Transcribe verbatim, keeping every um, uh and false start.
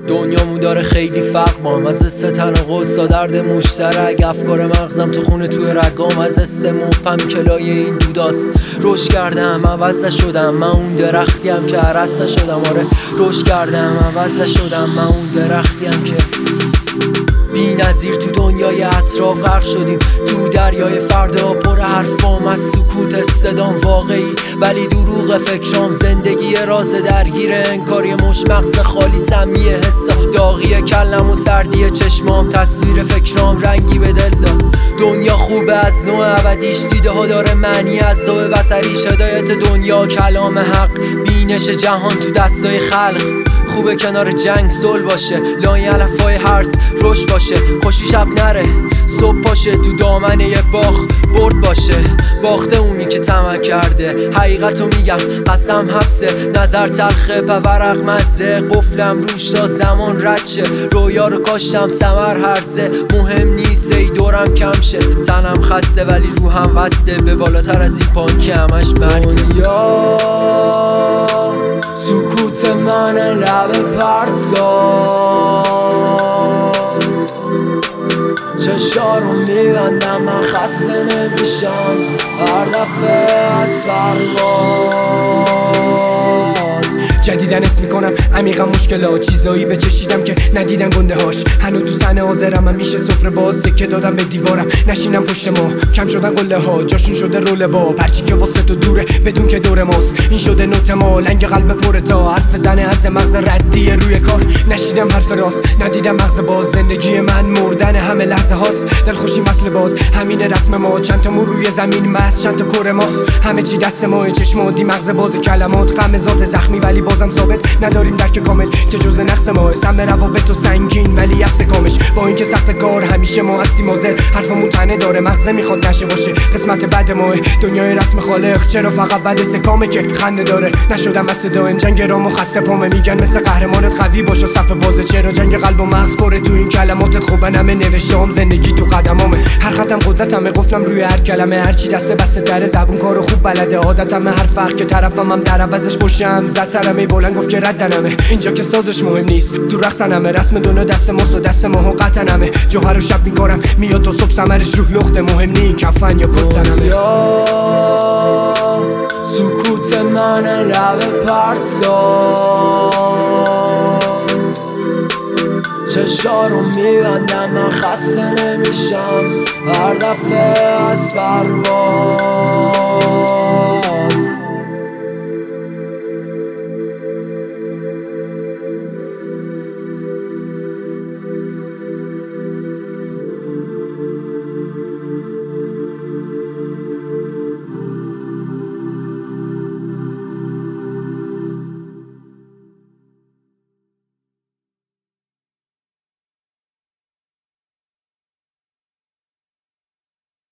دنیامون داره خیلی فرق با هم، از ستن قصا درد مشترک، افکار مغزم تو خونه توی رگام، از اسم پم کلای این دوداست. رشد کردم عوض شدم، من اون درختیم که عرص شدم. آره رشد کردم عوض شدم، من اون درختیم که بی نظیر تو دنیای اطراف غرق شدیم. تو دریای فردا پر حرفام، از سکوت صدام واقعی ولی دروغ فکرام. زندگی راز درگیر انکاری، مش مغز خالی سمی حسا، داغی کلم و سردی چشمام، تصویر فکرام رنگی به دل داد. دنیا خوبه از نوع ابدیش، دیده ها داره معنی از ذوق بصریش. هدایت دنیا کلام حق، بینش جهان تو دستای خلق. خوبه کنار جنگ صلح باشه، لای علفای هرز روش باشه. خوشی شب نره صبح پاشه، تو دامنه یه باخ برد باشه. باخته اونی که طمع کرده، حقیقتو میگم قسم حبسه. نظر تلخه پورق مزه، قفلم روش تا زمان رد شه. رویا رو کاشتم ثمر هرزه، مهم نیست ای دورم کم شه. تنم خسته ولی روحم وسته، به بالاتر از این پان که همش دنیا سکوت من لب پرت کن. چشا رو میبندم من خسته نمیشم هر دفعه از پرواز. جدیدن اسم میکنم عمیقا مشکلات، چیزایی بچشیدم که ندیدن گنده هاش. هنو تو صحنه حاضرم، من میشه سفره باز، سکه دادم به دیوارم نشینم پشت ما. کم شدن قله ها، جاشون شده رول با، پرچی که واسه تو دوره بدون که دور ماست. این شده نوت ما، لنگ قلب پر تا حرف زنه از مغز ردی روی کار. نشیدم حرف راست، ندیدم مغز باز. زندگی من مردن همه لحظه هاست، دلخوشی وصل باد همین رسم ما. چند تا مو روی زمین مست، چند تا کره ما، همه چی دست ما. چشمات مغز باز کلمات، غم ذات زخمی ولی بازم ثابت. نداریم درک کامل که جز نقص ما. سم روابط و سنگین ولی یخس کامش، با اینکه سخت کار همیشه ما هستیم حاضر. حرفمون تنه داره، مغز میخواد نشه باشه قسمت بد ما. دنیای رسم خالق چرا فقط بد سکامه که خنده داره. نشدم از صدایم جنگ رامو خسته پامه، میگن مثل قهرمانت قوی باش و صف بازه. چرا جنگ قلب و مغز پره تو این کلماتت؟ خوبه نمه نوشتم زندگی تو قدمامه. هر خطم قدرتمه، قفلم روی هر کلمه. هر چی دست بسته در زبون کارو خوب بلده. عادتمه هر فرق که طرفم هم در عوضش باشم. زد سرمه بلند گفت که ردنمه، اینجا که سازش مهم نیست. تو رقصنمه رسم دنیا دست ماست و دست ماها قطنمه. جوهر و شب میکارم میاد تا صبح ثمرش رو لخته. مهم نی کفن یا کتنمه. سکوت من لب پرت کن. چشا رو میبندم من خسته نمیشم هر دفعه از پرواز.